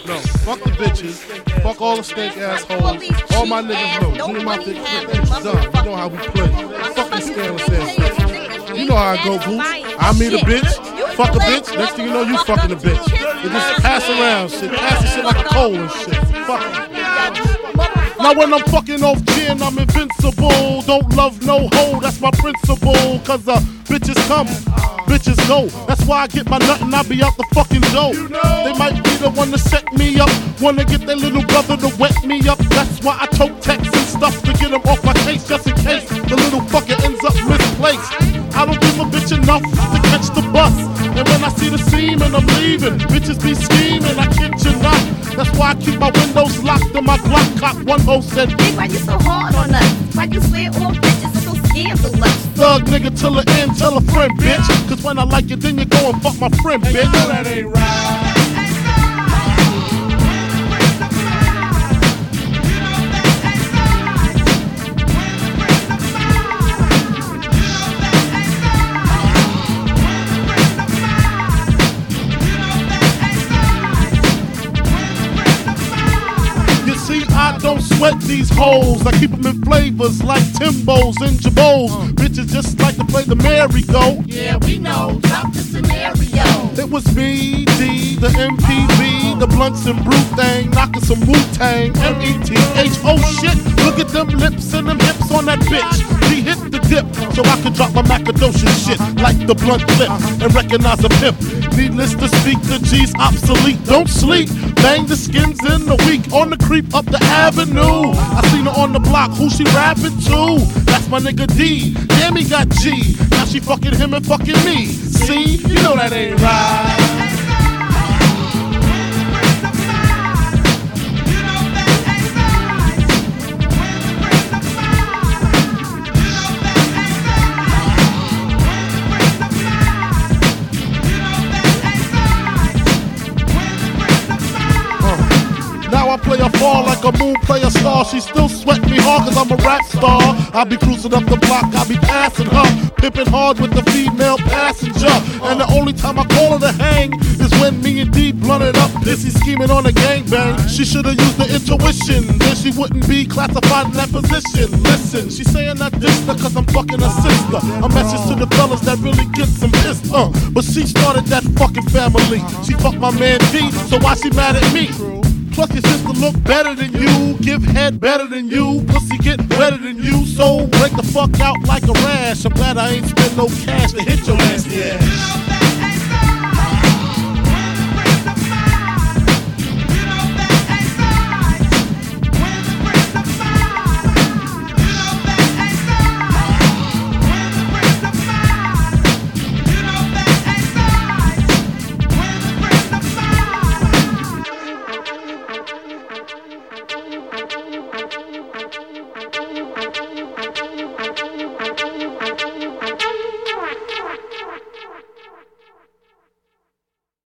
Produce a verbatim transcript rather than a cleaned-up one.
No, fuck the bitches. Fuck all the stank assholes. All my niggas know. Junior Mafia, it's done. You know how we play. Fucking scandalous ass. You know how I go, boo. I meet a bitch, fuck a bitch. Next thing you know, you fucking a bitch. They just pass around shit. Pass the shit like a coal and shit. Fuck it. Now when I'm fucking off gin, I'm invincible. Don't love no hoe, that's my principle. Cause uh, bitches come, bitches go. That's why I get my nut and I be out the fucking dough. They might be the one to set me up, wanna get their little brother to wet me up. That's why I tote texts and stuff to get them off my case, just in case the little fucker ends up misplaced. I don't give a bitch enough to catch the bus. And when I see the seam and I'm leaving, bitches be scheming, I kid you not. That's why I keep my windows locked and my Glock cock. One hoe said, Big, why you so hard on us? Why you swear all bitches are so scandalous? Thug nigga till the end, tell a friend, bitch. Cause when I like you, then you go and fuck my friend, bitch. You know that ain't right. I don't sweat these hoes. I keep them in flavors like Timbos and Jabos. Uh. Bitches just like to play the merry-go. Yeah, we know. Drop the scenario. It was me, D, the M P V, the blunts and brew thing, knocking some Wu-Tang, M E T H. Oh shit, look at them lips and them hips on that bitch. She hit the dip, so I could drop my Macadocious shit like the blunt clip and recognize a pimp. Needless to speak, the G's obsolete. Don't sleep, bang the skins in the week. On the creep up the avenue, I seen her on the block. Who she rapping to? That's my nigga D. Damn, he got G. Now she fucking him and fucking me. See, you know that ain't right. I play a fall like a moon play a star. She still sweat me hard cause I'm a rap star. I be cruising up the block, I be passing her, pimping hard with the female passenger. And the only time I call her to hang is when me and D blunted up, pissy scheming on a gangbang. She should've used the intuition, then she wouldn't be classified in that position. Listen, she saying I dissed her cause I'm fucking her sister. A message to the fellas that really get some pissed, uh. But she started that fucking family. She fucked my man D, so why she mad at me? Plus your sister look better than you, give head better than you, pussy get wetter than you, so break the fuck out like a rash. I'm glad I ain't spend no cash to hit your ass, yeah.